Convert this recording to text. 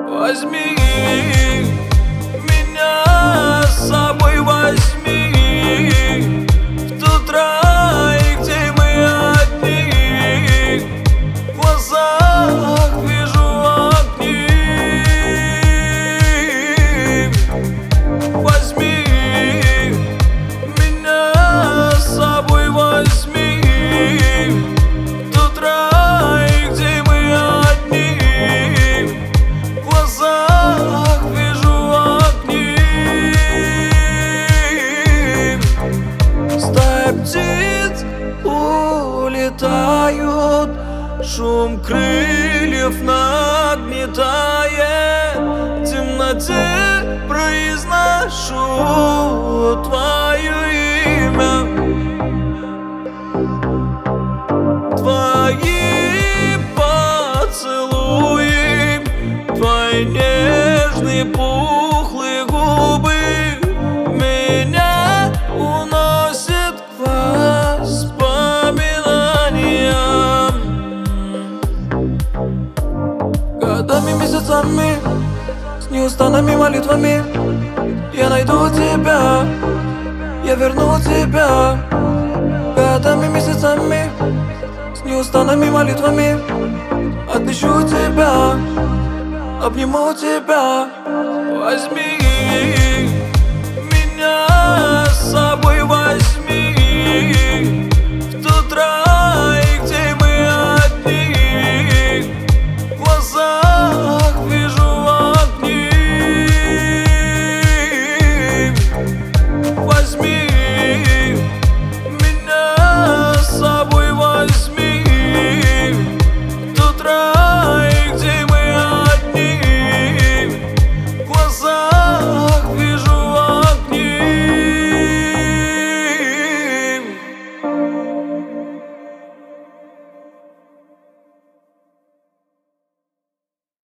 Возьми меня с собой, возьми в тот рай, где мы одни. В глазах вижу огни. Возьми меня с собой, возьми в тот рай, где мы одни. В глазах вижу огни. Стая птиц улетают, шум крыльев нагнетает. В темноте произношу твое имя. Твои поцелуи, твои нежные пухлые губы меня уносят к воспоминаниям. Годами, месяцами, с неустанными молитвами я найду тебя, я верну тебя. Годами, месяцами, с неустанными молитвами отыщу тебя, обниму тебя. Возьми